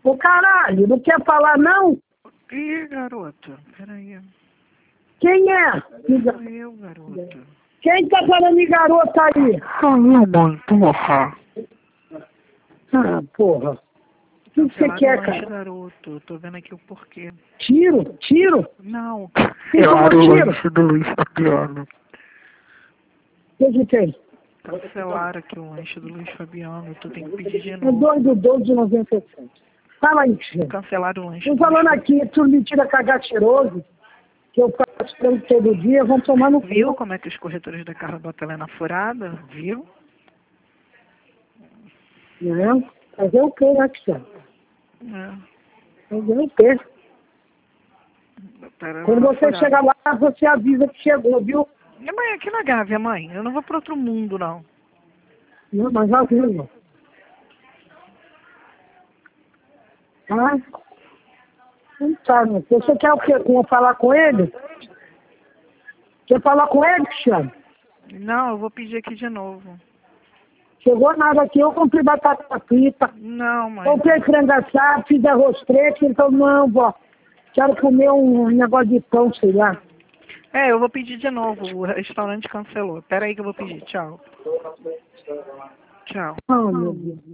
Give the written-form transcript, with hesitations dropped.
Ô caralho, não quer falar não? Ih, garoto, peraí. Quem é? Sou eu, garoto. Quem tá falando de garota aí? Sou eu, mãe, porra. Ah, porra. O que você Cancelaram quer, o lanche, cara? garoto. Tô vendo aqui o porquê. Tiro? Tiro? Não, Quem tomou cancelaram o tiro? lanche do Luiz Fabiano. O que tem? Cancelaram aqui o lanche do Luiz Fabiano. Tu tem que pedir de É novo. 2 do 12 de 97. Fala aí, filho. Cancelaram o lanche Tô do falando Luiz aqui, tu me tira cagar cheiroso, que eu faço tanto todo dia, vão tomar no Viu cu. como é que os corretores da Carla botam ela na furada? Viu? Né? Fazer o quê, né, Cristiano? É. Fazer o quê? Botaram ela Quando na você furada. chegar lá, você avisa que chegou, viu? Minha mãe, aqui na Gávea, mãe. Eu não vou para outro mundo, não. Não, mas avisa. Ah, não tá, meu. Você quer o quê? Como falar com ele? Quer falar com ele, Cristiano? Não, eu vou pedir aqui de novo. Chegou nada aqui, eu comprei batata frita, Não, mãe. comprei frango assado, fiz arroz preto, ele falou, não, vó, quero comer um negócio de pão, sei lá. É, eu vou pedir de novo. O restaurante cancelou. Pera aí que eu vou pedir. Tchau. Tchau. Oh, meu Deus.